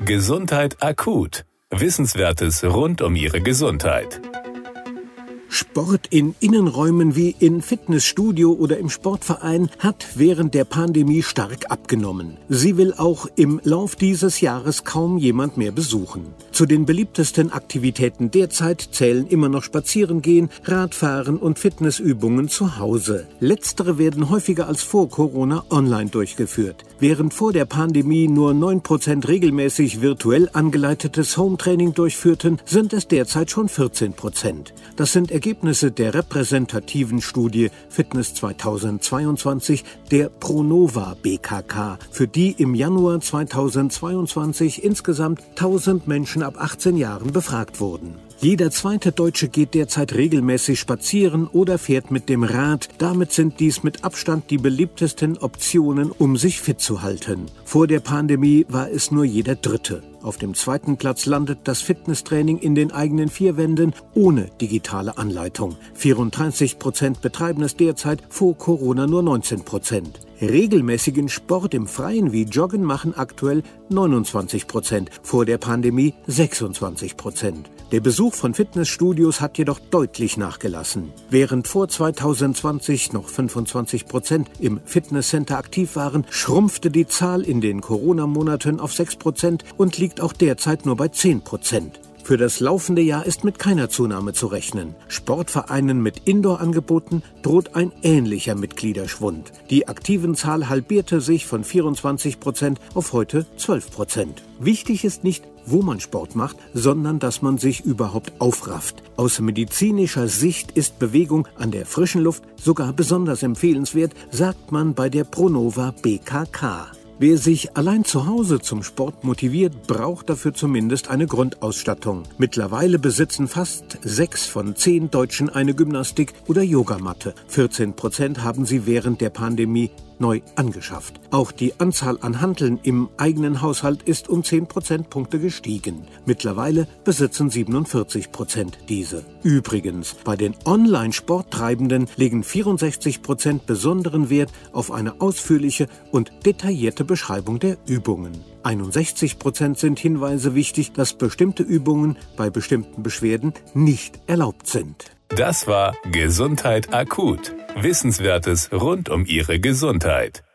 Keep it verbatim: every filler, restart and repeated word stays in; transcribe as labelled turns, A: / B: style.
A: Gesundheit akut. Wissenswertes rund um Ihre Gesundheit.
B: Sport in Innenräumen wie in Fitnessstudio oder im Sportverein hat während der Pandemie stark abgenommen. Sie will auch im Lauf dieses Jahres kaum jemand mehr besuchen. Zu den beliebtesten Aktivitäten derzeit zählen immer noch Spazierengehen, Radfahren und Fitnessübungen zu Hause. Letztere werden häufiger als vor Corona online durchgeführt. Während vor der Pandemie nur neun Prozent regelmäßig virtuell angeleitetes Hometraining durchführten, sind es derzeit schon vierzehn Prozent. Das sind Ergebnisse der repräsentativen Studie Fitness zweitausendzweiundzwanzig der Pronova B K K, für die im Januar zweitausendzweiundzwanzig insgesamt tausend Menschen ab achtzehn Jahren befragt wurden. Jeder zweite Deutsche geht derzeit regelmäßig spazieren oder fährt mit dem Rad. Damit sind dies mit Abstand die beliebtesten Optionen, um sich fit zu halten. Vor der Pandemie war es nur jeder Dritte. Auf dem zweiten Platz landet das Fitnesstraining in den eigenen vier Wänden ohne digitale Anleitung. vierunddreißig Prozent betreiben es derzeit, vor Corona nur neunzehn Prozent. Regelmäßigen Sport im Freien wie Joggen machen aktuell neunundzwanzig Prozent, vor der Pandemie sechsundzwanzig Prozent. Der Besuch von Fitnessstudios hat jedoch deutlich nachgelassen. Während vor zweitausendzwanzig noch fünfundzwanzig Prozent im Fitnesscenter aktiv waren, schrumpfte die Zahl in den Corona-Monaten auf sechs Prozent und liegt auch derzeit nur bei zehn Prozent. Für das laufende Jahr ist mit keiner Zunahme zu rechnen. Sportvereinen mit Indoor-Angeboten droht ein ähnlicher Mitgliederschwund. Die Aktivenzahl halbierte sich von vierundzwanzig Prozent auf heute zwölf Prozent. Wichtig ist nicht, wo man Sport macht, sondern dass man sich überhaupt aufrafft. Aus medizinischer Sicht ist Bewegung an der frischen Luft sogar besonders empfehlenswert, sagt man bei der Pronova B K K. Wer sich allein zu Hause zum Sport motiviert, braucht dafür zumindest eine Grundausstattung. Mittlerweile besitzen fast sechs von zehn Deutschen eine Gymnastik- oder Yogamatte. vierzehn Prozent haben sie während der Pandemie neu angeschafft. Auch die Anzahl an Hanteln im eigenen Haushalt ist um zehn Prozentpunkte gestiegen. Mittlerweile besitzen siebenundvierzig Prozent diese. Übrigens, bei den Online-Sporttreibenden legen vierundsechzig Prozent besonderen Wert auf eine ausführliche und detaillierte Beschreibung der Übungen. einundsechzig Prozent sind Hinweise wichtig, dass bestimmte Übungen bei bestimmten Beschwerden nicht erlaubt sind.
A: Das war Gesundheit akut. Wissenswertes rund um Ihre Gesundheit.